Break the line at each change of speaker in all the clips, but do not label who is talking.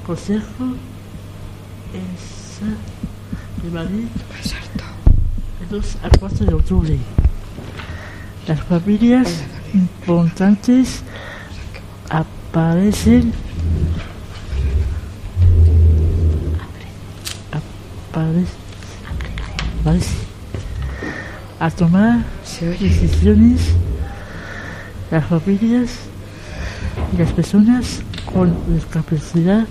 consejo de Madrid el 2 al 4 de octubre. Las familias importantes aparecen a tomar decisiones. Las familias y las personas con discapacidad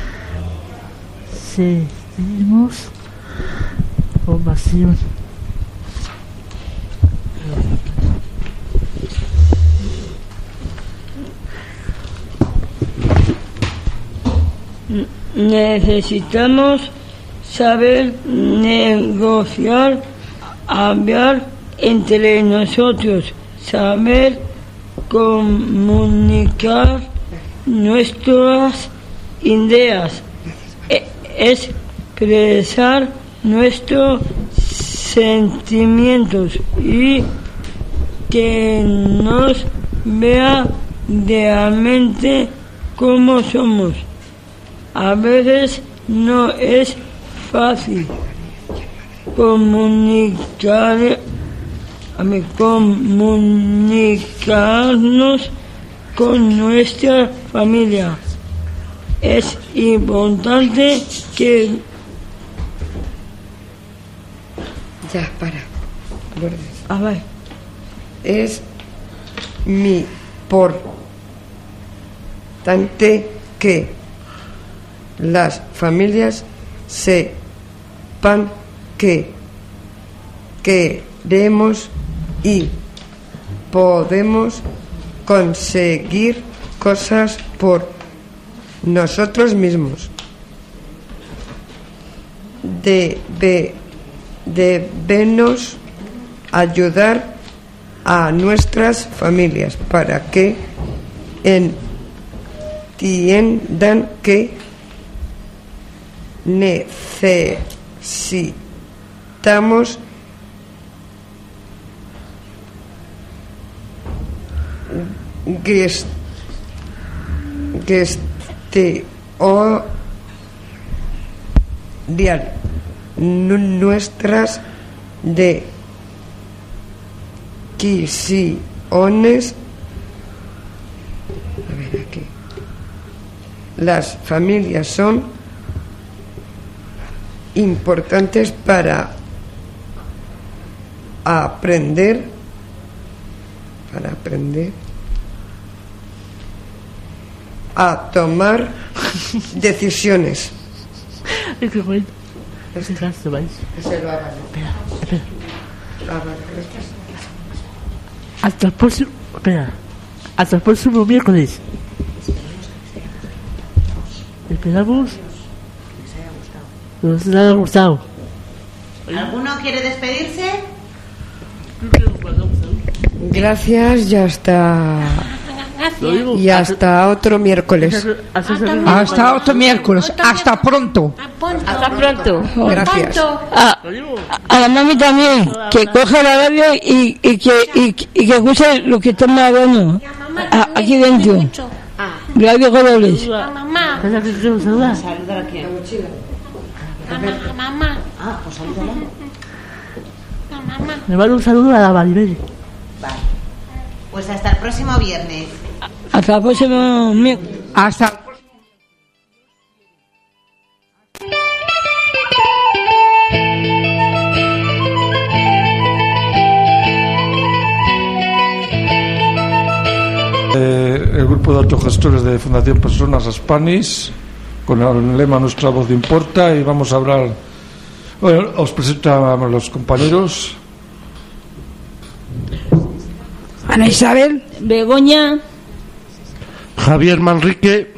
sentimos formación.
Necesitamos saber negociar, hablar entre nosotros, saber comunicar nuestras ideas, expresar nuestros sentimientos y que nos vea realmente como somos. A veces no es fácil comunicarnos con nuestra familia. Es importante que...
Ya, para.
A ver.
Es mi importante que las familias sepan que queremos y podemos conseguir cosas por nosotros mismos. Debemos ayudar a nuestras familias para que entiendan que necesitamos nuestras decisiones. A ver, aquí. Las familias son importantes para aprender a tomar decisiones.
Hasta el próximo miércoles. Esperamos que os haya gustado.
¿Alguno quiere despedirse?
Gracias y hasta otro miércoles.
Hasta otro miércoles. Hasta pronto.
Hasta pronto.
Gracias.
A la mami también, que coja la radio y que escuche lo que estamos hablando aquí dentro. Radio Colores.
Mamá.
¿Saludar a quién?
Mamá.
Ah, pues salúdala.
Mamá.
Me mando un saludo a la Maribel.
Vale. Pues hasta el próximo viernes.
Hasta el próximo miércoles.
Hasta el próximo.
El grupo de autogestores de Fundación Personas Aspanis, con el lema Nuestra voz importa, y vamos a hablar. Bueno, os presento a los compañeros.
Ana Isabel, Begoña,
Javier Manrique,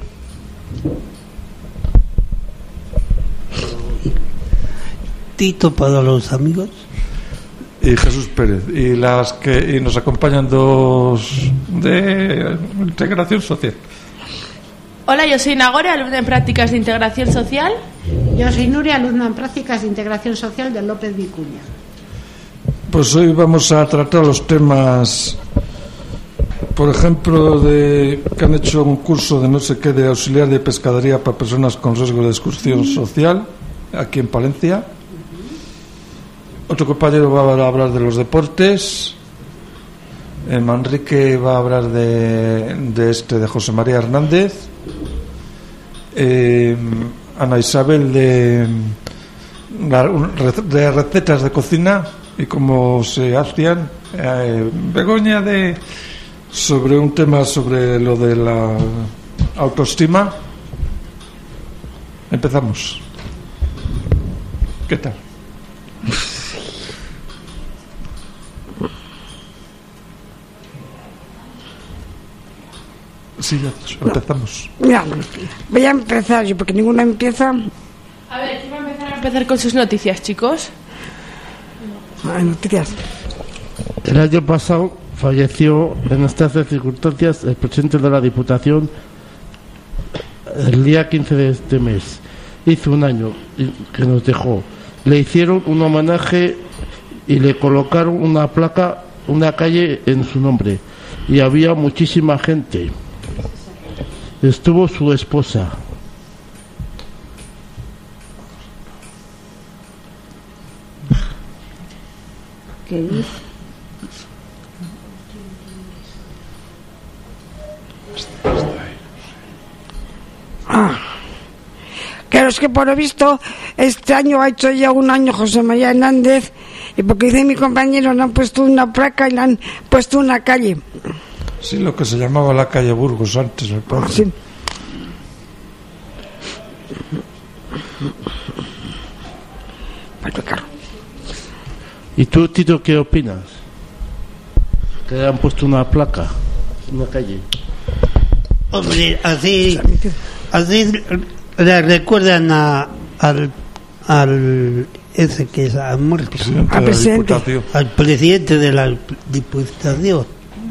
Tito para los amigos,
Y Jesús Pérez. Y nos acompañan dos de integración social.
Hola, yo soy Nagore, alumna en prácticas de integración social.
Yo soy Nuria, alumna en prácticas de integración social de López Vicuña.
Pues hoy vamos a tratar los temas por ejemplo, que han hecho un curso de no sé qué de auxiliar de pescadería para personas con riesgo de exclusión social, aquí en Palencia. Otro compañero va a hablar de los deportes. Manrique va a hablar de José María Hernández. Ana Isabel de recetas de cocina y cómo se hacían. Begoña sobre un tema sobre lo de la autoestima. Empezamos. ¿Qué tal? Sí, ya empezamos.
Mira, voy a empezar yo, porque ninguno empieza.
A ver, ¿quién va a empezar con sus noticias, chicos?
Noticias.
El año pasado falleció en estas circunstancias el presidente de la Diputación el día 15 de este mes. Hizo un año que nos dejó. Le hicieron un homenaje y le colocaron una placa, una calle en su nombre. Y había muchísima gente. Estuvo su esposa.
¿Qué dice?
Claro, es que por lo visto este año ha hecho ya un año José María Hernández, y porque dice mi compañero, le han puesto una placa y le han puesto una calle.
Sí, lo que se llamaba la calle Burgos antes, me parece.
Sí.
¿Y tú, Tito, qué opinas? Que le han puesto una placa, una calle.
Hombre, así le recuerdan al ese que es ha muerto, al presidente de la Diputación.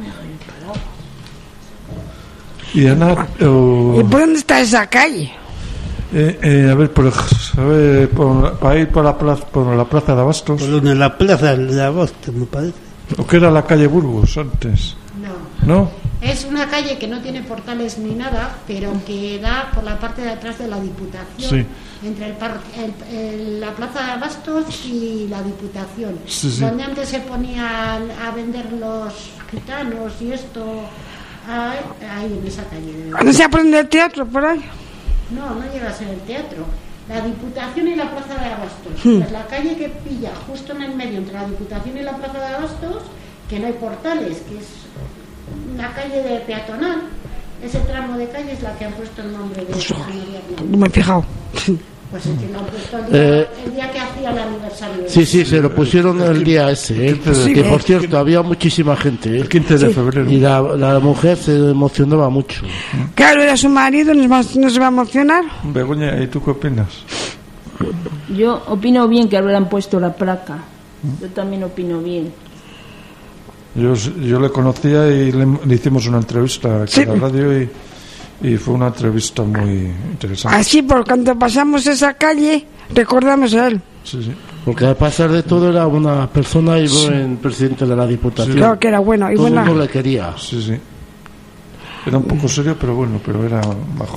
Y Ana,
¿y por dónde está esa calle?
A ver, para ir por la plaza de Abastos.
Por la plaza de Abastos, me parece.
¿O qué era la calle Burgos antes? ¿No?
Es una calle que no tiene portales ni nada, pero que da por la parte de atrás de la Diputación,
sí,
entre la plaza de Abastos y la Diputación,
sí, sí,
donde antes se ponían a vender los gitanos y esto, ahí en esa calle.
¿No se aprende el teatro por ahí?
No llega a ser el teatro. La Diputación y la plaza de Abastos. Pues la calle que pilla justo en el medio entre la Diputación y la plaza de Abastos, que no hay portales, que es una calle de peatonal. Ese tramo de calle es la que han puesto el nombre de José María Hernández.
No me he fijado.
Pues es que lo han puesto el día que hacía el aniversario.
Sí, se lo pusieron el día ese.
Sí,
que por cierto, había muchísima gente.
El 15 de febrero.
Y la mujer se emocionaba mucho.
Claro, era su marido, no se va a emocionar.
Begoña, ¿y tú qué opinas?
Yo opino bien que habrán puesto la placa. Yo también opino bien.
Yo le conocía y le hicimos una entrevista aquí en la radio y fue una entrevista muy interesante.
Así, por cuando pasamos esa calle, recordamos a él.
Sí.
Porque a pesar de todo era una persona y buen presidente de la Diputación.
Sí. Claro que era bueno. Y
todo el
buena.
mundo le quería.
Sí. Era un poco serio, pero bueno, era bajo.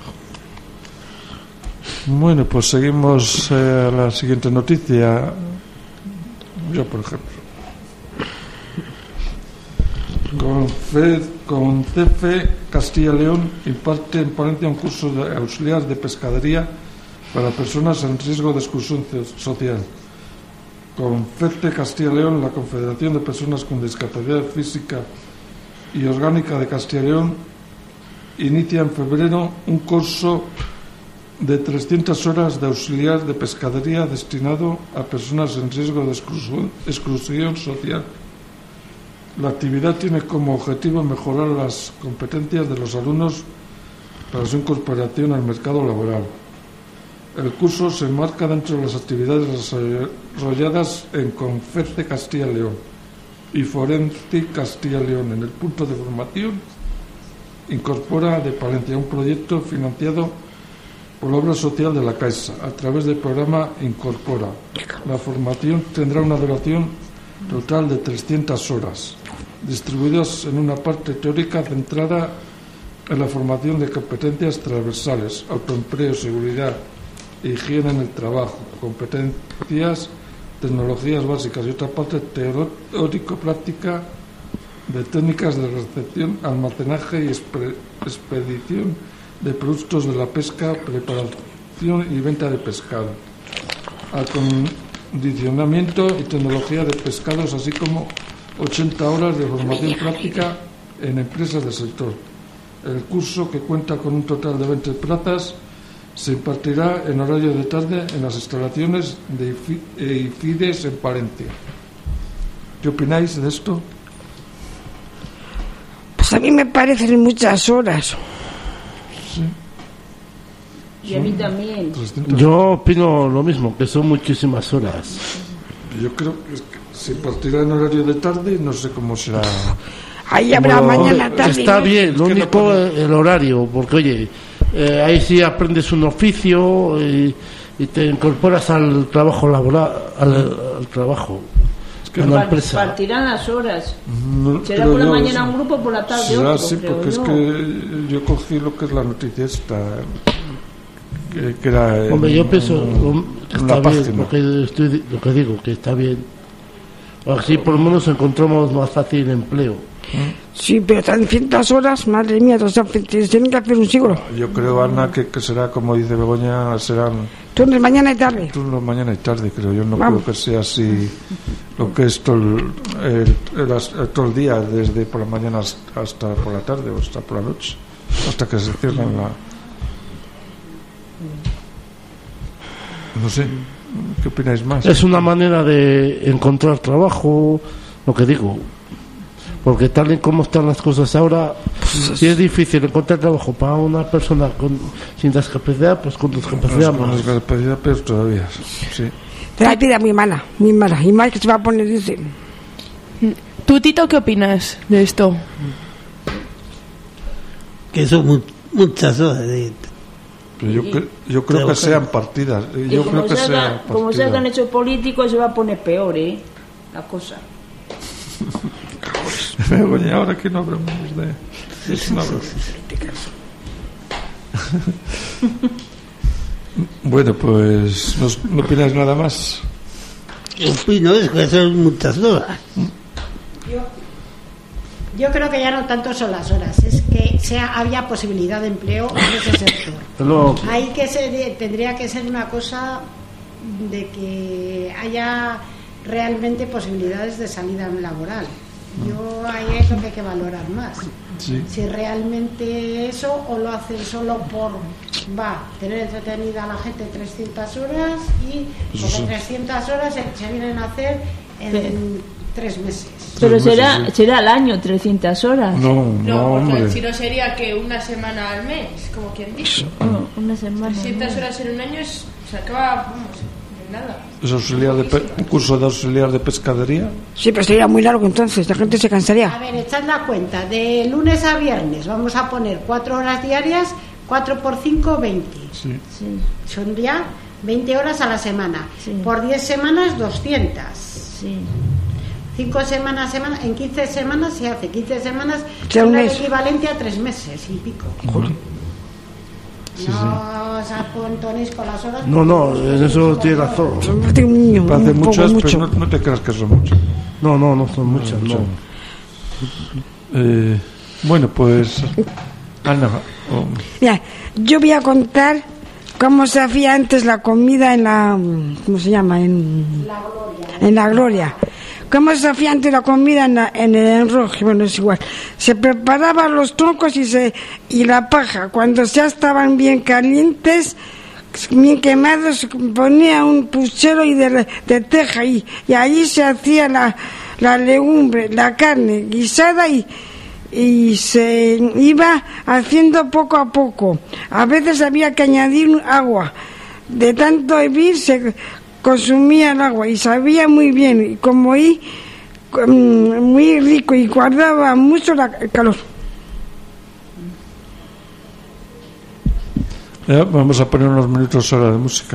Bueno, pues seguimos a la siguiente noticia. Yo, por ejemplo. Con CFE Castilla y León imparte en Palencia un curso de auxiliar de pescadería para personas en riesgo de exclusión social. Con CFE Castilla y León, la Confederación de Personas con Discapacidad Física y Orgánica de Castilla y León inicia en febrero un curso de 300 horas de auxiliar de pescadería destinado a personas en riesgo de exclusión social. La actividad tiene como objetivo mejorar las competencias de los alumnos para su incorporación al mercado laboral. El curso se enmarca dentro de las actividades desarrolladas en CONFECE Castilla y León y Forensic Castilla y León. En el punto de formación incorpora de Palencia un proyecto financiado por la obra social de la Caixa a través del programa Incorpora. La formación tendrá una duración total de 300 horas. distribuidos en una parte teórica centrada en la formación de competencias transversales, autoempleo, seguridad e higiene en el trabajo, competencias, tecnologías básicas, y otra parte teórico-práctica de técnicas de recepción, almacenaje y expedición de productos de la pesca, preparación y venta de pescado, acondicionamiento y tecnología de pescados, así como 80 horas de formación práctica en empresas del sector. El curso, que cuenta con un total de 20 plazas, se impartirá en horario de tarde en las instalaciones de IFIDES en Palencia. ¿Qué opináis de esto?
Pues a mí me parecen muchas horas.
Sí.
Y a mí también.
Yo opino lo mismo, que son muchísimas horas.
Yo creo que se impartirá en horario de tarde, no sé cómo será.
Ahí habrá mañana tarde.
Está bien, lo único el horario, porque oye, ahí sí aprendes un oficio y te incorporas al trabajo laboral, al trabajo.
Que
en la empresa.
Partirán las horas.
No,
será por la mañana un grupo, por la tarde
será
otro.
Sí, porque es que yo cogí lo que es la noticia esta, que era.
Hombre, yo pienso que está bien, lo que digo, que está bien. Así por lo menos encontramos más fácil empleo.
Sí, pero 300 horas, madre mía, tienen que hacer un siglo.
Yo creo, Ana, que será, como dice Begoña, serán
turnos mañana y tarde.
Turnos mañana y tarde, creo. Yo no creo que sea así lo que es todo el día, desde por la mañana hasta por la tarde o hasta por la noche, hasta que se cierran la... No sé, ¿qué opináis más?
Es una manera de encontrar trabajo, lo que digo. Porque tal y como están las cosas ahora, si es difícil encontrar trabajo para una persona sin discapacidad, pues con discapacidad
con discapacidad, pero todavía, sí.
La vida muy mala, y más que se va a poner, dice.
¿Tú, Tito, qué opinas de esto?
Que son muchas horas
Pero yo creo que sean partidas. Yo creo que sean partidas.
Como se han hecho políticos, se va a poner peor, la cosa.
Begoña, ahora que no hablamos de eso, no hablamos. Bueno, pues ¿no opinas nada más?
Opino es que son muchas horas.
Yo creo que ya no tanto son las horas, es que había posibilidad de empleo en ese sector. Ahí tendría que ser una cosa de que haya realmente posibilidades de salida laboral. Yo ahí es lo que hay que valorar más. Sí. Si realmente eso, o lo hacen solo por tener entretenida a la gente 300 horas y porque 300 horas se vienen a hacer en 3 meses.
Pero será al año 300 horas.
No, porque si no sería que una semana al mes, como quien dice.
No, una semana.
300 horas en un año se acaba, nada.
¿Es un curso de auxiliar de pescadería?
Sí, pero sería muy largo entonces, la gente se cansaría.
A ver, echad la cuenta, de lunes a viernes vamos a poner 4 horas diarias, 4 por 5, 20.
Sí.
Son ya 20 horas a la semana. Sí. Por 10 semanas, 200.
Sí.
5 semanas, en 15 semanas se hace 15 semanas,
un
equivalente a 3 meses y pico.
Joder.
No os apuntonéis con las horas.
No, en eso tiene razón.
Hace muchas, pero no te creas que son muchas.
No son muchas.
Bueno, pues Ana.
Mira, yo voy a contar cómo se hacía antes la comida en la... ¿Cómo se llama? En la Gloria. ¿Cómo se hacía antes la comida en el enroje? Bueno, es igual. Se preparaban los troncos y la paja. Cuando ya estaban bien calientes, bien quemados, se ponía un puchero de teja y allí se hacía la legumbre, la carne guisada y se iba haciendo poco a poco. A veces había que añadir agua. De tanto hervir se consumía el agua y sabía muy bien, y como muy rico y guardaba mucho el calor.
Vamos a poner unos minutos ahora de música.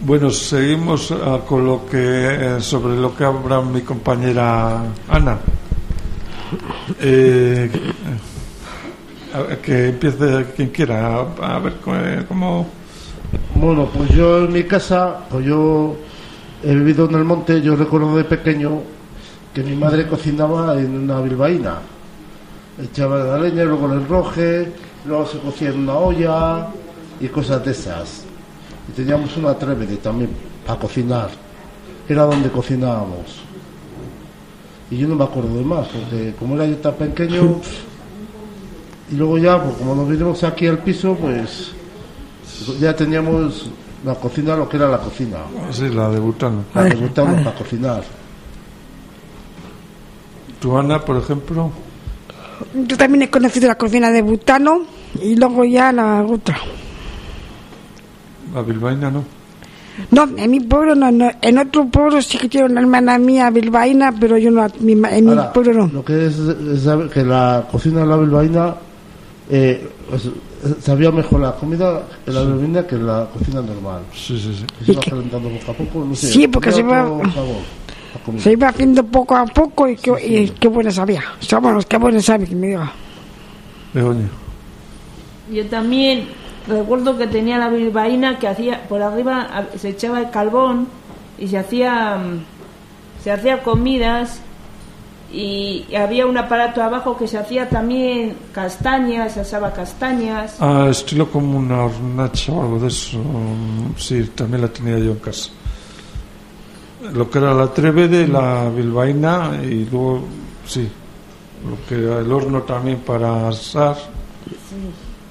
Bueno, seguimos con lo que sobre lo que habla mi compañera Ana. Que empiece quien quiera a ver cómo.
Bueno, pues yo en mi casa, pues yo he vivido en el monte. Yo recuerdo de pequeño que mi madre cocinaba en una bilbaína, echaba la leña, luego el enroje, luego se cocía en una olla y cosas de esas. Y teníamos una trébede también para cocinar, era donde cocinábamos. Y yo no me acuerdo de más, porque como era yo tan pequeño. Y luego ya, pues como nos vinimos aquí al piso, pues ya teníamos la cocina, lo que era la cocina.
Sí, la de butano.
La de butano para cocinar.
¿Tu Ana, por ejemplo?
Yo también he conocido la cocina de butano y luego ya la otra.
¿La bilbaína no?
No, en mi pueblo no. En otro pueblo sí que tiene una hermana mía bilbaína, pero yo no, en mi pueblo no.
Lo que es saber que la cocina de la bilbaína pues, sabía mejor la comida en la bilbaína que en la cocina normal.
Sí.
Se va calentando poco a poco, no sé.
Sí, porque se iba haciendo poco a poco y qué buena sabía. O sea, bueno, qué buena sabía que me diga.
Yo también recuerdo que tenía la bilbaína que hacía por arriba, se echaba el carbón y se hacía comidas, y había un aparato abajo que se hacía también castañas, se asaba castañas.
Estilo como una hornacha o algo de eso. Sí, también la tenía yo en casa. Lo que era la trébede, la bilbaína, y luego sí, lo que era el horno también para asar.
Sí.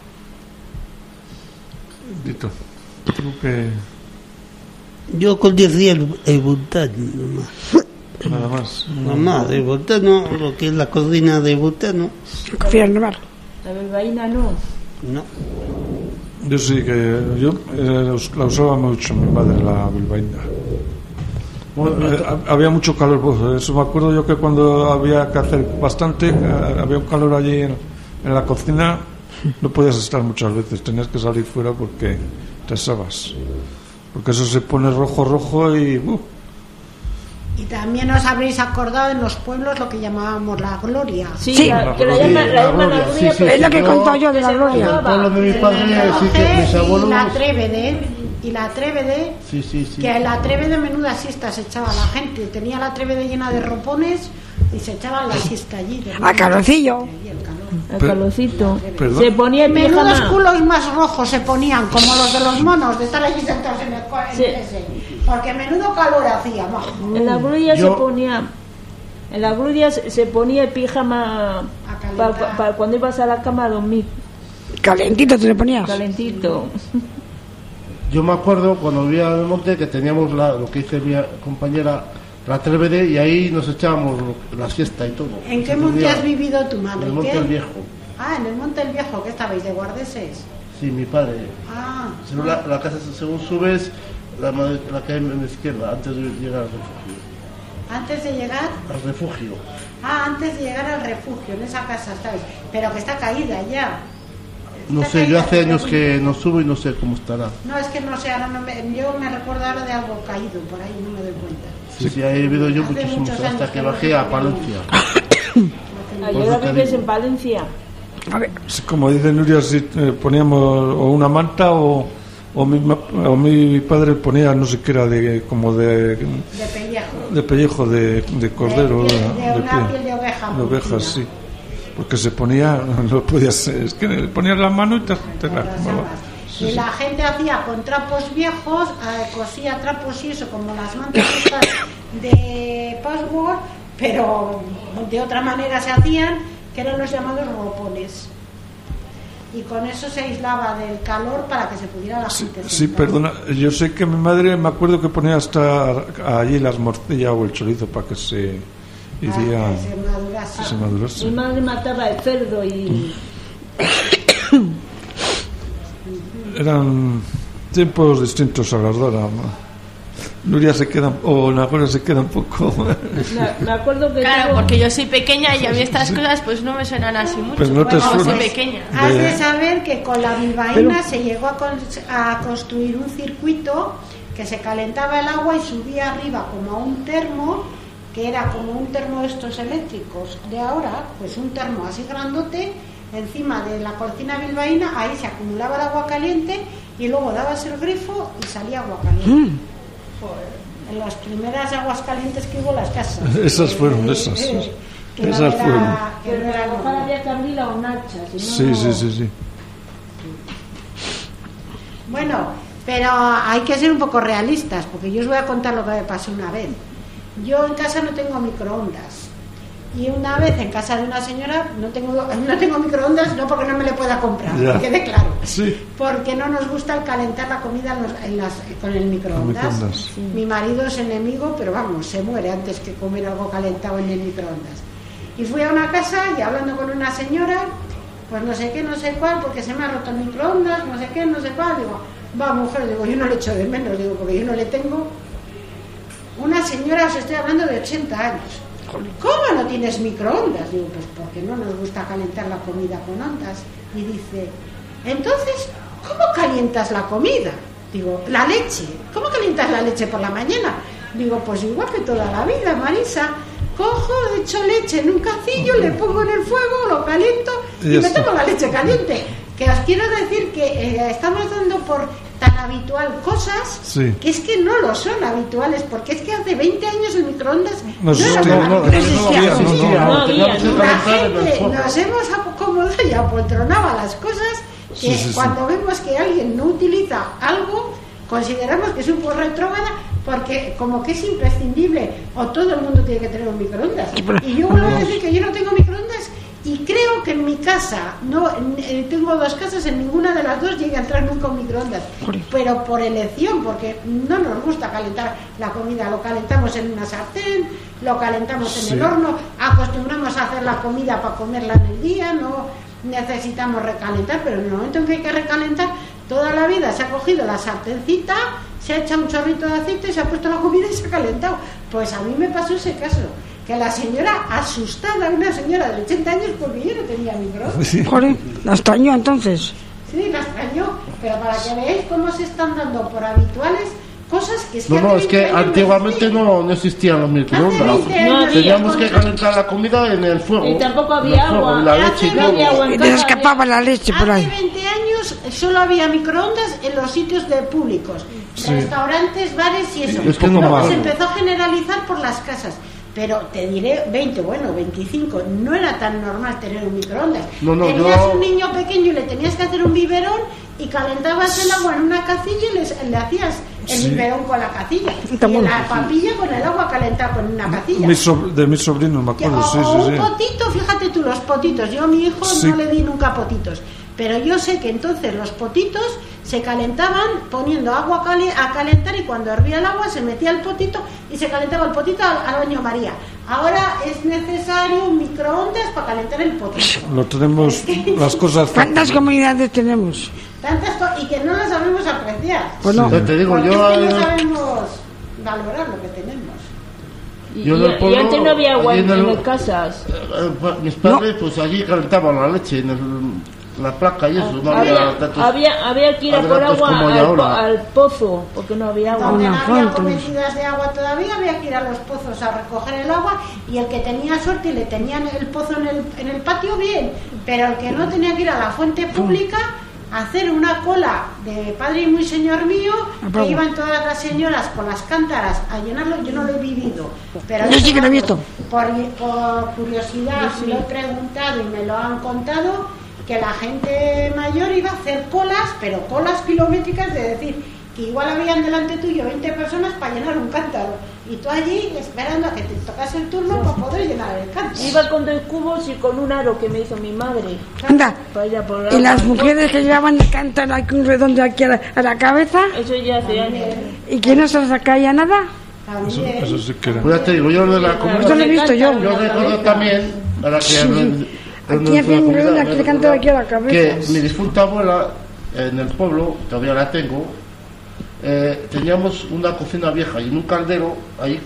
Dito, ¿tú qué?
Yo conocía el butano nomás.
Nada más.
Nada más, el butano, lo que es la cocina de butano.
Cocina normal.
La bilbaína no.
No.
Yo sí que la usaba mucho mi madre, la bilbaína. Había mucho calor, pues, eso me acuerdo yo que cuando había que hacer bastante, había un calor allí en la cocina, no podías estar muchas veces, tenías que salir fuera porque te asabas, porque eso se pone rojo y
Y también os habréis acordado en los pueblos lo que llamábamos la gloria.
Sí, la gloria,
sí, es lo que contó yo de la gloria.
Y la trébede, que la trébede menuda siesta se echaba la gente, tenía la trébede llena de ropones y se echaban la siesta allí.
A calorcillo.
El calorcito. Se ponía
menudos culos más rojos se ponían, como los de los monos, de estar allí sentados en el ese. Porque menudo calor hacía.
En la gloria se ponía el pijama para cuando ibas a la cama a dormir.
Calentito te lo ponías.
Calentito.
Yo me acuerdo cuando vivía en el monte que teníamos lo que dice mi compañera, la trébede, y ahí nos echábamos la siesta y todo.
¿En qué monte has vivido tu madre?
En el Monte del Viejo.
En el Monte del Viejo, ¿qué estabais? ¿De guardeses?
Sí, mi padre.
Según
la casa, según subes, la que hay en la izquierda, antes de llegar al refugio.
¿Antes de llegar?
Al refugio.
Antes de llegar al refugio, en esa casa estáis. Pero que está caída ya.
No sé, yo hace años que no subo y no sé cómo estará.
No, es que no sé, ahora yo me recuerdo ahora de algo caído, por ahí no me doy cuenta.
Sí, he vivido yo muchísimos hasta que bajé a Palencia.
¿Ahora vives en Palencia?
Sí, como dice Nuria, si poníamos o una manta o mi padre ponía, no sé qué era, de pellejo de cordero,
de una piel de oveja.
De ovejas, sí. Porque se ponía, no podías, es que ponías la mano y te la
y la gente hacía con trapos viejos, cosía trapos y eso, como las mantas estas de password, pero de otra manera se hacían, que eran los llamados ropones. Y con eso se aislaba del calor para que se pudiera la gente.
Sí, perdona, yo sé que mi madre, me acuerdo que ponía hasta allí las morcillas o el chorizo para que se iría,
que se
madurase.
Mi madre mataba el cerdo y...
Eran tiempos distintos a las de ahora. Nuria se queda, o Nagora se queda un poco.
Me acuerdo que porque yo soy pequeña y a mí estas cosas pues no me suenan así mucho.
Pero no te
soy
suena.
pequeña.
Has de saber que con la bilbaína se llegó a construir un circuito que se calentaba el agua y subía arriba como a un termo, que era como un termo de estos eléctricos de ahora, pues un termo así grandote, encima de la cocina bilbaína, ahí se acumulaba el agua caliente y luego dabas el grifo y salía agua caliente. En las primeras aguas calientes que hubo las casas.
Esas fueron, esas. Esas fueron.
Que no era ojalá había que abrirla con hacha.
Sí.
Bueno, pero hay que ser un poco realistas, porque yo os voy a contar lo que me pasó una vez. Yo en casa no tengo microondas. Y una vez en casa de una señora no tengo microondas, no porque no me le pueda comprar, que quede claro. Sí. Porque no nos gusta el calentar la comida con el microondas. Sí. Mi marido es enemigo, pero vamos, se muere antes que comer algo calentado en el microondas. Y fui a una casa y hablando con una señora, pues no sé qué, no sé cuál, porque se me ha roto el microondas, no sé qué, no sé cuál. Digo, va mujer, digo, yo no le echo de menos, digo, porque yo no le tengo. Una señora, os estoy hablando de 80 años. ¿Cómo no tienes microondas? Digo, pues porque no nos gusta calentar la comida con ondas. Y dice, entonces, ¿cómo calientas la comida? Digo, la leche. ¿Cómo calientas la leche por la mañana? Digo, pues igual que toda la vida, Marisa. Cojo, echo leche en un cacillo, le pongo en el fuego, lo caliento y me tomo la leche caliente. Que os quiero decir que estamos dando por tan habitual cosas que es que no lo son habituales, porque es que hace 20 años el microondas no existía. La gente nos hemos acomodado y apoltronado a las cosas que cuando vemos que alguien no utiliza algo, consideramos que es un poco retrógrada, porque como que es imprescindible o todo el mundo tiene que tener un microondas. Y yo vuelvo a decir que yo no tengo microondas. Y creo que en mi casa, tengo 2 casas, en ninguna de las 2 llega a entrar nunca un microondas, pero por elección, porque no nos gusta calentar la comida, lo calentamos en una sartén, lo calentamos en el horno, acostumbramos a hacer la comida para comerla en el día, no necesitamos recalentar, pero en el momento en que hay que recalentar, toda la vida se ha cogido la sartencita, se ha echado un chorrito de aceite, se ha puesto la comida y se ha calentado. Pues a mí me pasó ese caso. Que la señora asustada, una señora de 80 años, porque yo no tenía microondas.
Joder, la extrañó entonces.
Sí, la extrañó, pero para que veáis cómo se están dando por habituales cosas que es que...
No, es que antiguamente no existían los microondas. Teníamos que calentar la comida en el fuego.
Y tampoco había agua.
La leche
y te escapaba la leche por ahí.
Hace 20 años solo había microondas en los sitios de públicos. Restaurantes, bares y eso.
Es que
luego se empezó a generalizar por las casas. Pero te diré 20, 25, no era tan normal tener un microondas. Tenías un niño pequeño y le tenías que hacer un biberón y calentabas el agua en una casilla y le hacías el biberón con la casilla. Y la papilla con el agua calentada con una casilla.
De mis sobrinos, me acuerdo,
un potito, fíjate tú, los potitos. Yo a mi hijo no le di nunca potitos. Pero yo sé que entonces los potitos se calentaban poniendo agua a calentar y cuando hervía el agua se metía el potito y se calentaba el potito al baño María. Ahora es necesario un microondas para calentar el potito.
Lo tenemos, las cosas...
¿Cuántas comunidades tenemos?
Tantas cosas, y que no las sabemos apreciar.
Pues no.
Te digo,
porque es que no sabemos valorar lo que tenemos.
Y antes no había agua en las casas.
Mis padres, pues allí calentaban la leche en la placa y eso.
Había que ir a por agua al pozo, porque no había agua.
Donde no había cometidas de agua todavía, había que ir a los pozos a recoger el agua, y el que tenía suerte y le tenían el pozo en el patio, bien, pero el que no tenía que ir a la fuente pública a hacer una cola de padre y muy señor mío, que iban todas las señoras con las cántaras a llenarlo. Yo no lo he vivido, pero
yo sí que lo he visto.
Por curiosidad lo he preguntado y me lo han contado, que la gente mayor iba a hacer colas, pero colas kilométricas, de decir que igual habían delante tuyo 20 personas para llenar un cántaro y tú allí esperando a que te tocase el turno para poder llenar el cántaro.
Iba con 2 cubos y con un aro que me hizo mi madre.
Anda, y las mujeres que llevaban el cántaro aquí un redondo aquí a la cabeza.
Eso ya hace años.
¿Y que no se les caía nada?
Eso sí que era.
Pues ya te digo, yo de la comida...
Esto lo he visto yo.
Yo recuerdo también, para que...
Aquí hacía un redondo, aquí le cantaba aquí a la cabeza.
Que mi difunta abuela, en el pueblo, todavía la tengo, teníamos una cocina vieja y en un caldero, ahí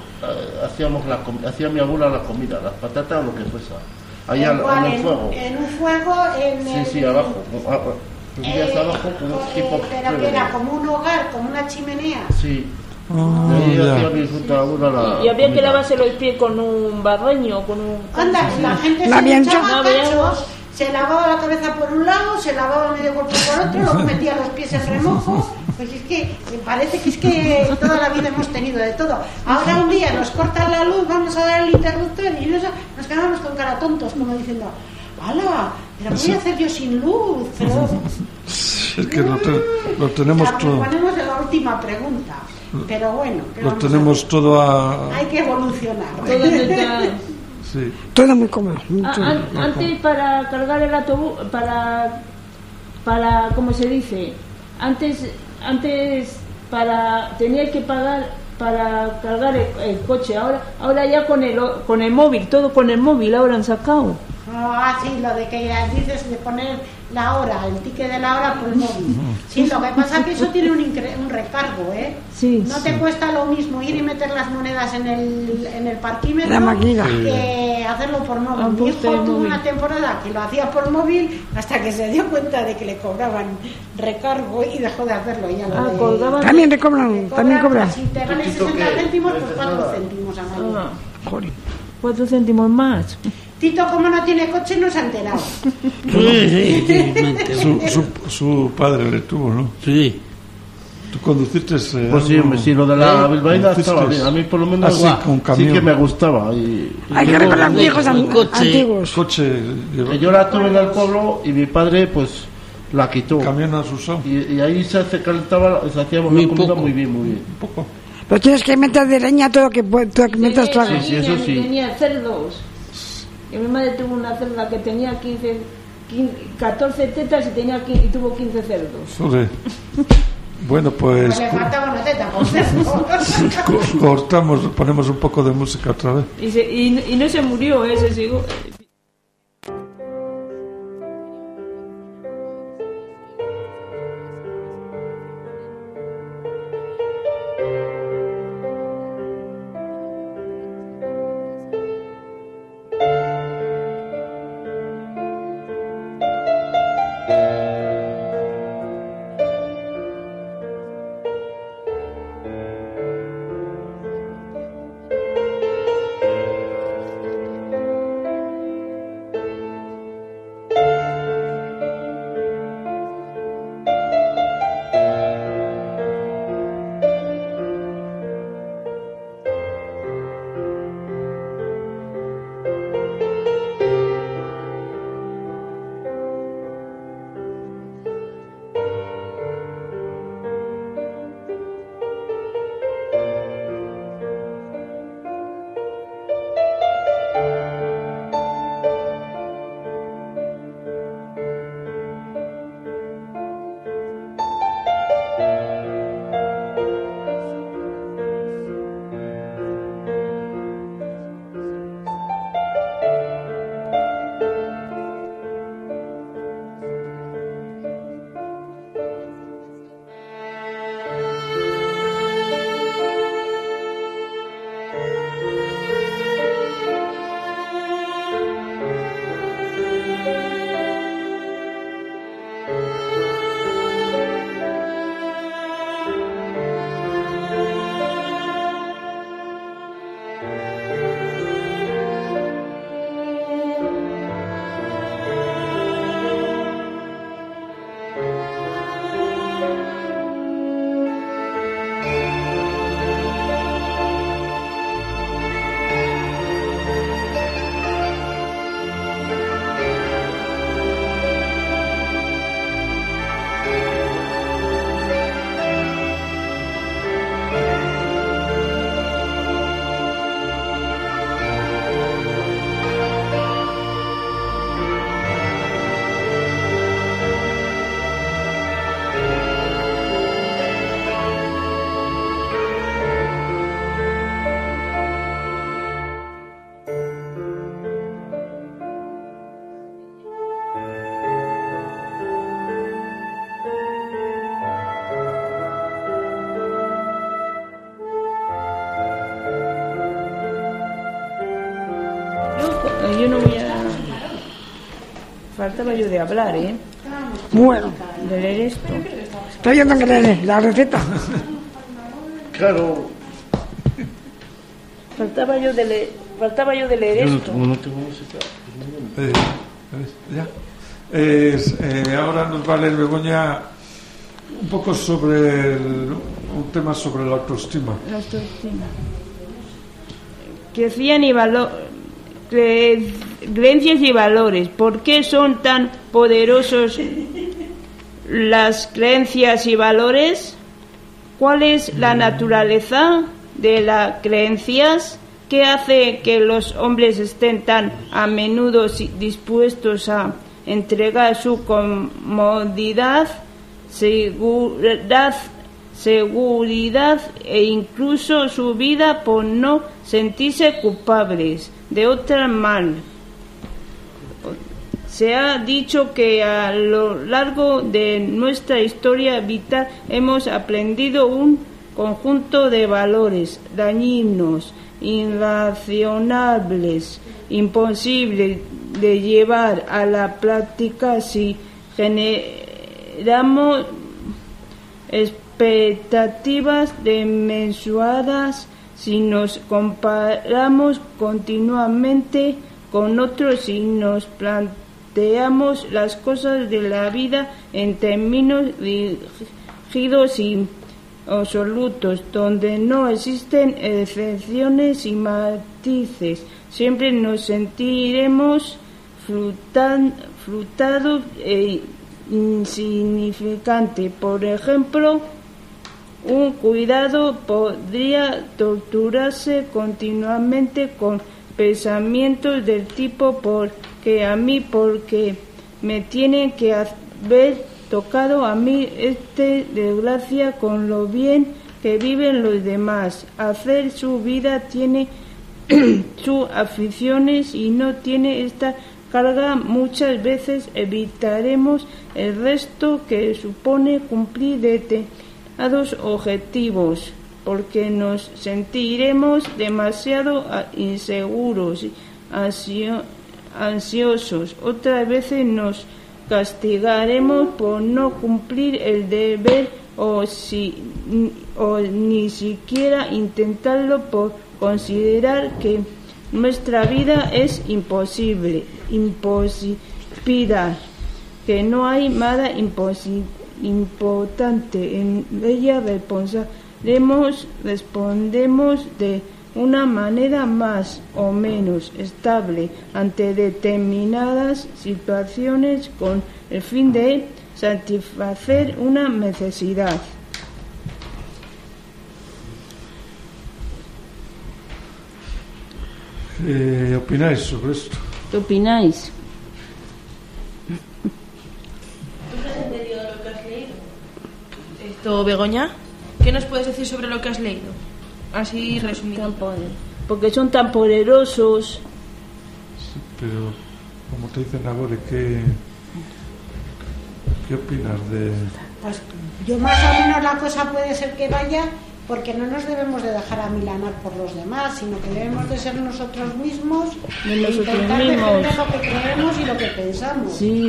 hacía mi abuela la comida, las patatas o lo que fuese, ahí en el fuego.
En un fuego,
Sí, abajo. Subías abajo como tipo...
Pero que era como un hogar, como una chimenea.
Sí. Ahí hacía disfrutar una la
Y había que
comida.
lavarse los pies con un barreño, con un...
Anda, la gente
¿La
se
habían
echaba
hecho?
cachos, se lavaba la cabeza por un lado, se lavaba medio cuerpo por otro, luego metía los pies en remojo. Pues es que me parece que es que toda la vida hemos tenido de todo. Ahora un día nos cortan la luz, vamos a dar el interruptor y nos quedamos con cara tontos, como diciendo, ¡hala! ¿Pero qué voy a hacer yo sin luz? Pero...
Es que lo tenemos
Claro,
todo.
ponemos en la última pregunta. Pero bueno, ¿qué
Lo
vamos a
tenemos
hacer?
todo a...
Hay que evolucionar.
Todo está...
Sí.
Todo muy cómodo.
Antes para cargar el autobús, para ¿cómo se dice? Antes tenía que pagar para cargar el coche. Ahora ya con el móvil, todo con el móvil ahora han sacado.
Ah, sí, lo de que dices de poner la hora, el ticket de la hora por el móvil. Sí, lo que pasa es que eso tiene un recargo, ¿eh?
Sí.
No te cuesta lo mismo ir y meter las monedas en el parquímetro
La máquina.
que hacerlo por móvil. Mi hijo tuvo una temporada que lo hacía por móvil hasta que se dio cuenta de que le cobraban recargo y dejó de hacerlo. Y ya lo de-
colgaban.
También te cobran, también cobran.
Si te ganas 60 céntimos, pues 4 céntimos a María.
Joder.
4 céntimos más.
Tito, como no tiene coche, no se ha enterado.
Su padre le tuvo, ¿no?
Sí.
¿Tú conduciste?
Pues sí, sí, lo de la bilbaína estaba bien. A mí por lo menos
Así, con
sí
camión.
que me gustaba.
Hay que recordar viejos antiguos.
Coche.
Yo la tuve en el pueblo y mi padre pues la quitó.
Camión has usado.
Y ahí se calentaba, se hacía una comida muy bien, muy bien.
Poco.
Pero tienes que meter de leña todo lo que metas trago.
Sí, eso sí.
Tenía cerdos. Y mi madre tuvo una cerda que tenía 14 tetas y tuvo 15 cerdos.
Joder. Bueno, pues
Le faltaba una teta, por cierto.
cortamos, ponemos un poco de música otra vez.
Y no se murió, se siguió. Faltaba yo de hablar, ¿eh?
Bueno.
De leer esto.
Todavía no que leer la receta.
Claro.
Faltaba yo de leer esto.
No tengo música.
Ya. Ahora nos va a leer Begoña un poco sobre un tema sobre la autoestima.
La autoestima. Creencias y valores. ¿Por qué son tan poderosos las creencias y valores? ¿Cuál es la naturaleza de las creencias? ¿Qué hace que los hombres estén tan a menudo dispuestos a entregar su comodidad, seguridad e incluso su vida por no sentirse culpables de otro mal? Se ha dicho que a lo largo de nuestra historia vital hemos aprendido un conjunto de valores dañinos, irracionables, imposibles de llevar a la práctica si generamos expectativas desmesuradas, si nos comparamos continuamente con otros, si nos planteamos las cosas de la vida en términos rígidos y absolutos, donde no existen excepciones y matices. Siempre nos sentiremos frustrados e insignificantes. Por ejemplo, un cuidado podría torturarse continuamente con pensamientos del tipo porque me tienen que haber tocado a mí desgracia con lo bien que viven los demás. Hacer su vida tiene sus aficiones y no tiene esta carga. Muchas veces evitaremos el resto que supone cumplir determinados objetivos porque nos sentiremos demasiado inseguros y ansiosos. Otras veces nos castigaremos por no cumplir el deber o ni siquiera intentarlo por considerar que nuestra vida es imposible, que no hay nada importante en ella. Respondemos de una manera más o menos estable ante determinadas situaciones con el fin de satisfacer una necesidad.
¿Qué opináis sobre esto?
¿Qué opináis?
¿Tú has entendido lo que has leído? Esto, Begoña, ¿qué nos puedes decir sobre lo que has leído? Así resumido.
Porque son tan poderosos.
Sí, pero como te dicen ahora, ¿qué opinas de...?
Pues yo más o menos la cosa puede ser que vaya porque no nos debemos de dejar amilanar por los demás, sino que debemos de ser nosotros mismos e intentar defender lo que creemos y lo que pensamos.
Sí.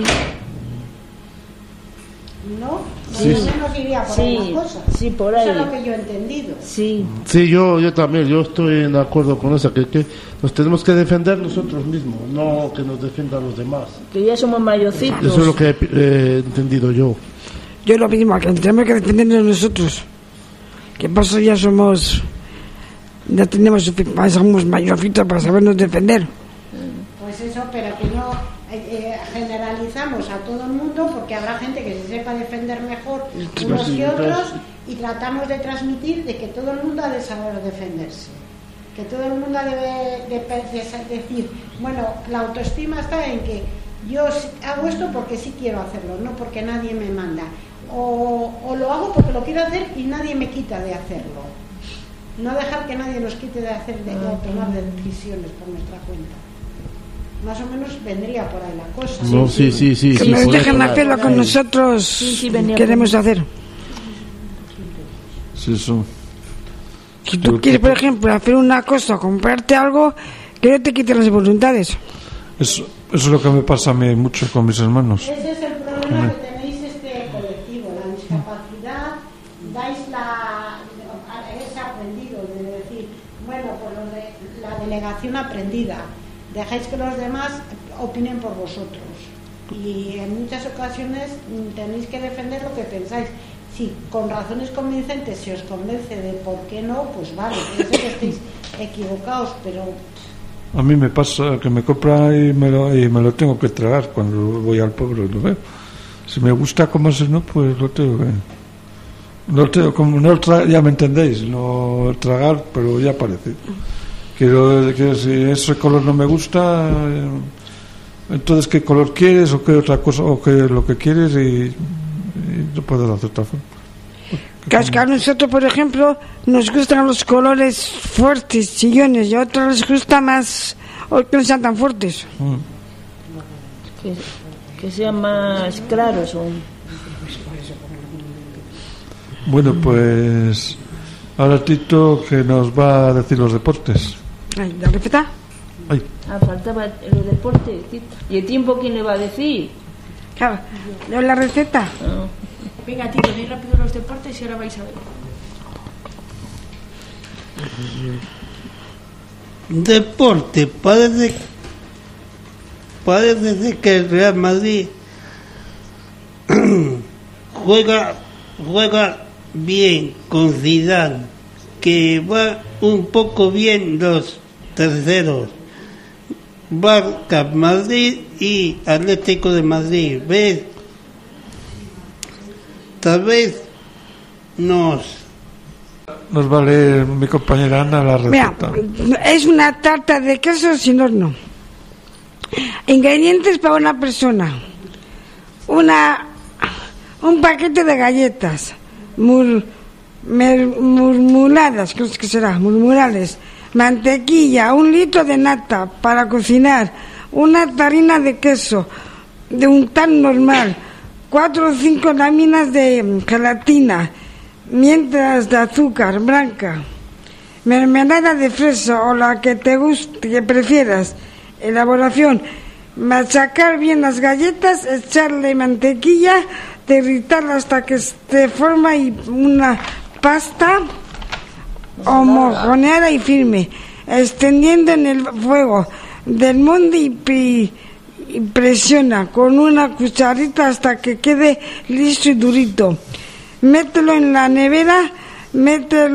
¿No?
Sí.
Más o menos iría por ahí la cosa.
Sí, por ahí.
Eso es lo que yo he entendido.
Sí.
Sí, yo también, yo estoy de acuerdo con eso, que nos tenemos que defender nosotros mismos, no que nos defiendan los demás.
Que ya somos mayorcitos.
Eso es lo que he entendido yo.
Yo lo mismo, que tenemos que defendernos nosotros. ¿Qué pasa? Ya somos mayorcitos para sabernos defender.
Pues eso, pero que no generalizamos a todo el mundo, porque habrá gente que se sepa defender mejor unos y otros, y tratamos de transmitir de que todo el mundo ha de saber defenderse, que todo el mundo debe de decir, bueno, la autoestima está en que yo hago esto porque sí quiero hacerlo, no porque nadie me manda, o lo hago porque lo quiero hacer y nadie me quita de hacerlo. No dejar que nadie nos quite de tomar decisiones por nuestra cuenta. Más o menos vendría por ahí la cosa.
No, sí.
Que nos dejen hacer lo que nosotros queremos hacer.
Sí, eso.
Si tú quieres, por ejemplo, hacer una cosa, comprarte algo, que no te quite las voluntades.
Eso es lo que me pasa a mí mucho con mis hermanos.
Ese es el problema que tenéis este colectivo, la discapacidad, es aprendido, de decir, bueno, por lo de la delegación aprendida, dejáis que los demás opinen por vosotros. Y en muchas ocasiones tenéis que defender lo que pensáis. Si con razones convincentes se os convence de por qué no, pues vale, puede ser que estéis equivocados, pero...
A mí me pasa que me compra y me lo tengo que tragar cuando voy al pueblo y lo veo. Si me gusta como si no, pues lo tengo que... ya me entendéis, no tragar, pero ya parece. Quiero que si ese color no me gusta, entonces qué color quieres o qué otra cosa, o qué es lo que quieres y no puedo hacer otra forma.
Que a nosotros, por ejemplo, nos gustan los colores fuertes, chillones, y a otros les gusta más o que no sean tan fuertes.
Que sean más claros.
Bueno, pues ahora Tito que nos va a decir los deportes.
¿La receta?
Faltaba los deportes, Tito. ¿Y el tiempo quién le va a decir?
Claro, la receta.
Venga, Tito, di rápido los deportes y ahora vais a ver.
Deporte, parece que el Real Madrid juega bien con Zidane, que va un poco bien los terceros, Barça, Madrid y Atlético de Madrid. ¿Ves? Tal vez nos
va a leer mi compañera Ana la receta.
Mira, es una tarta de queso sin horno. Ingredientes para una persona: un paquete de galletas murmuradas, creo que será, murmurales, mantequilla, 1 litro de nata para cocinar, una tarrina de queso de untar normal, 4 o 5 láminas de gelatina, mientras de azúcar blanca, mermelada de fresa o la que te guste, que prefieras. Elaboración: machacar bien las galletas, echarle mantequilla, derritarla hasta que se forma una pasta homogeneada y firme, extendiendo en el fuego del molde y presiona con una cucharita hasta que quede liso y durito. Mételo en la nevera, mete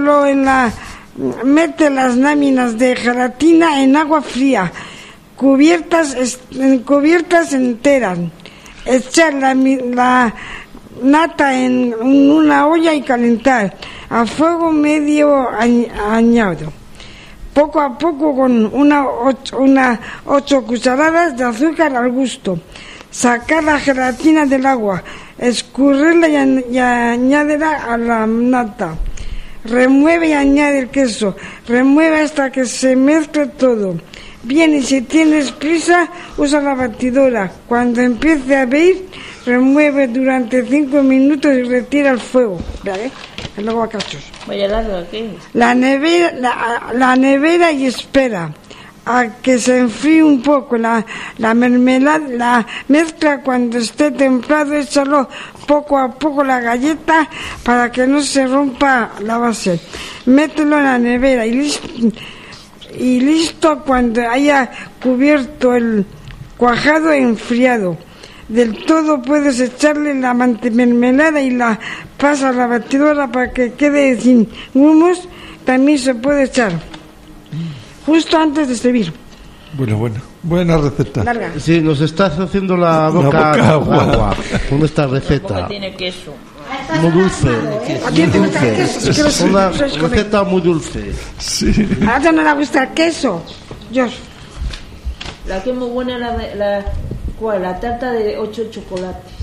las láminas de gelatina en agua fría, cubiertas enteras. Echar la nata en una olla y calentar a fuego medio añadido. Poco a poco con unas 8 cucharadas de azúcar al gusto. Sacar la gelatina del agua, escurrirla y añadirla a la nata. Remueve y añade el queso. Remueve hasta que se mezcle todo. Bien, y si tienes prisa, usa la batidora. Cuando empiece a hervir, remueve durante 5 minutos y retira el fuego. ¿Vale? El agua cachos.
Vaya larga, ¿qué es?
La nevera y espera a que se enfríe un poco la mermelada, la mezcla. Cuando esté templado, échalo poco a poco la galleta para que no se rompa la base. Mételo en la nevera y listo cuando haya cubierto el cuajado e enfriado del todo. Puedes echarle la mermelada y la pasas a la batidora para que quede sin humos. También se puede echar justo antes de servir.
Buena receta.
Larga.
Sí, nos estás haciendo la boca agua con esta receta.
¿Cómo tiene queso?
Muy dulce.
¿A ti te gusta el queso?
Es una receta muy dulce.
Sí.
¿A ti no le gusta el queso? Dios.
La que es muy buena, la tarta de 8 chocolates.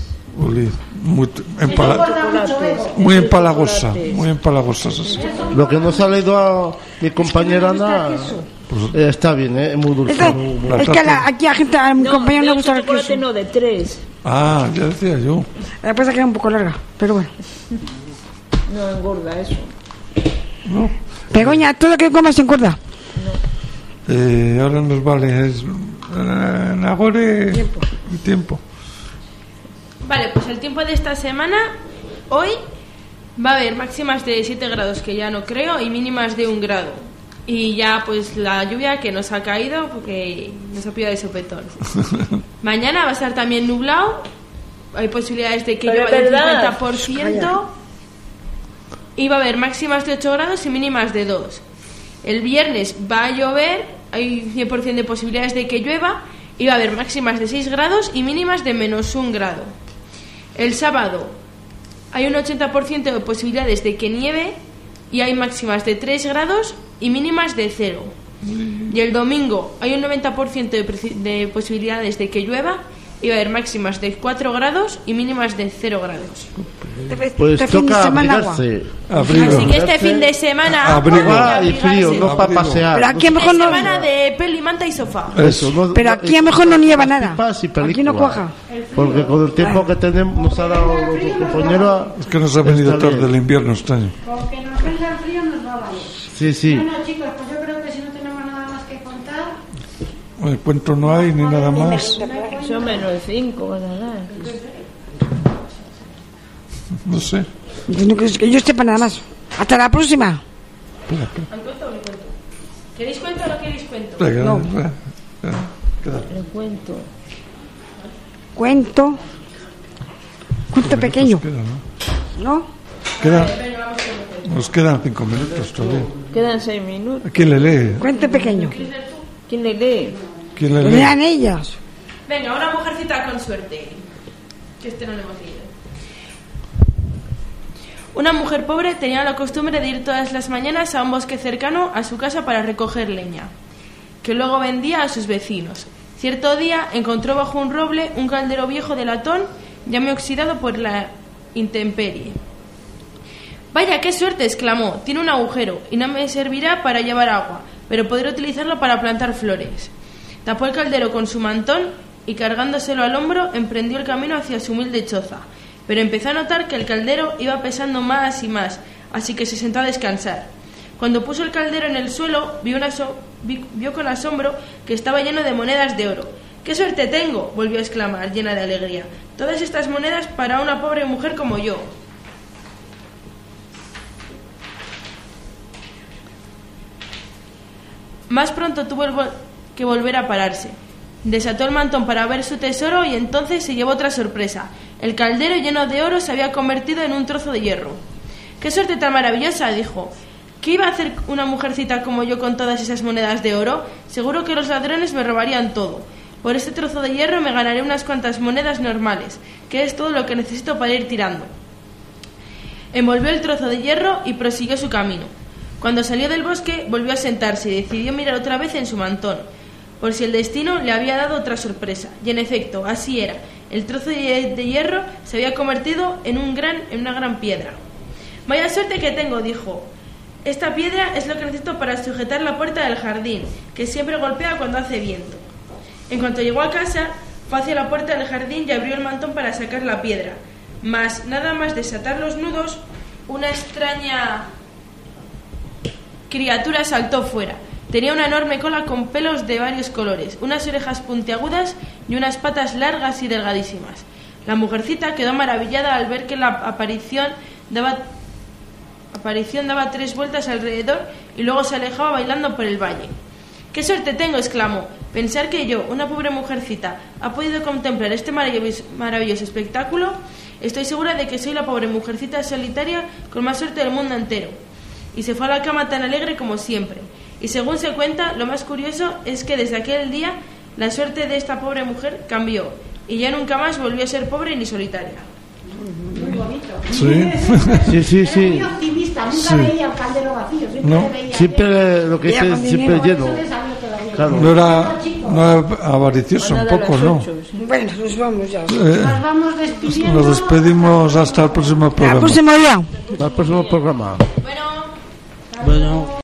Muy empalagosa. Así.
Lo que nos ha leído a mi compañera Ana, está bien, muy dulce.
Es que aquí a gente, a mi compañero no le gusta el queso.
No, de 3.
Ah, ya decía yo.
La pasa que era un poco larga, pero bueno.
No engorda eso.
No. Begoña, todo lo que comas engorda.
Ahora nos vale Ahora y tiempo.
Vale, pues el tiempo de esta semana, hoy va a haber máximas de 7 grados, que ya no creo, y mínimas de 1 grado. Y ya pues la lluvia que nos ha caído porque nos ha pillado de sopetón. Mañana va a estar también nublado, hay posibilidades de que llueva del 50%, y va a haber máximas de 8 grados y mínimas de 2. El viernes va a llover, hay 100% de posibilidades de que llueva, y va a haber máximas de 6 grados y mínimas de menos 1 grado. El sábado hay un 80% de posibilidades de que nieve y hay máximas de 3 grados y mínimas de 0. Y el domingo hay un 90% de posibilidades de que llueva y va a haber máximas de 4 grados y mínimas de 0 grados.
Pues toca abrigarse.
Así que este fin de semana
abrigar y frío, no para pasear.
Pero aquí a lo mejor no...
semana de peli, manta y sofá.
Eso, no,
pero aquí a lo mejor no nieva nada. Aquí no cuaja.
Porque con el tiempo que tenemos nos ha dado los compañeros.
Es que nos ha venido tarde el invierno este año.
Porque nos venga el frío nos va a valer.
Sí, sí.
Bueno, chicos, pues yo creo que si no tenemos nada más que contar.
El cuento no hay ni nada más.
Son menos 5, van a dar.
No sé.
Que yo sepa nada más. Hasta la próxima.
¿Queréis cuento o no queréis cuento?
No.
El cuento.
Cuento pequeño. ¿No?
Nos quedan 5 minutos todavía.
Quedan 6 minutos.
¿Quién le lee?
Cuento pequeño.
¿Quién le lee?
¿Quién le lee?
Lean ellas.
Venga, una mujercita con suerte. Que este no lo hemos leído. Una mujer pobre tenía la costumbre de ir todas las mañanas a un bosque cercano a su casa para recoger leña, que luego vendía a sus vecinos. Cierto día encontró bajo un roble un caldero viejo de latón, ya muy oxidado por la intemperie. «Vaya, qué suerte», exclamó, «tiene un agujero y no me servirá para llevar agua, pero podré utilizarlo para plantar flores». Tapó el caldero con su mantón y cargándoselo al hombro emprendió el camino hacia su humilde choza. Pero empezó a notar que el caldero iba pesando más y más, así que se sentó a descansar. Cuando puso el caldero en el suelo, vio con asombro que estaba lleno de monedas de oro. «¡Qué suerte tengo!», volvió a exclamar, llena de alegría. «Todas estas monedas para una pobre mujer como yo». Más pronto tuvo que volver a pararse. Desató el mantón para ver su tesoro y entonces se llevó otra sorpresa. El caldero lleno de oro se había convertido en un trozo de hierro. «¡Qué suerte tan maravillosa!», dijo. «¿Qué iba a hacer una mujercita como yo con todas esas monedas de oro? Seguro que los ladrones me robarían todo. Por este trozo de hierro me ganaré unas cuantas monedas normales, que es todo lo que necesito para ir tirando». Envolvió el trozo de hierro y prosiguió su camino. Cuando salió del bosque, volvió a sentarse y decidió mirar otra vez en su mantón, por si el destino le había dado otra sorpresa. Y en efecto, así era. El trozo de hierro se había convertido en una gran piedra. «Vaya suerte que tengo», dijo. «Esta piedra es lo que necesito para sujetar la puerta del jardín, que siempre golpea cuando hace viento». En cuanto llegó a casa, fue hacia la puerta del jardín y abrió el mantón para sacar la piedra. Mas, nada más desatar los nudos, una extraña criatura saltó fuera. Tenía una enorme cola con pelos de varios colores, unas orejas puntiagudas y unas patas largas y delgadísimas. La mujercita quedó maravillada al ver que la aparición daba 3 vueltas alrededor y luego se alejaba bailando por el valle. «¡Qué suerte tengo!», exclamó. «Pensar que yo, una pobre mujercita, ha podido contemplar este maravilloso espectáculo. Estoy segura de que soy la pobre mujercita solitaria con más suerte del mundo entero». Y se fue a la cama tan alegre como siempre. Y según se cuenta, lo más curioso es que desde aquel día la suerte de esta pobre mujer cambió y ya nunca más volvió a ser pobre ni solitaria.
Muy bonito.
Sí.
Era muy optimista, nunca veía el caldero vacío,
siempre lo que dice siempre lleno.
Claro. No era avaricioso un poco, ¿no?
Bueno, nos vamos ya.
Nos vamos despidiendo.
Nos despedimos hasta el próximo programa.
Hasta el próximo día.
Hasta el próximo programa.
Bueno.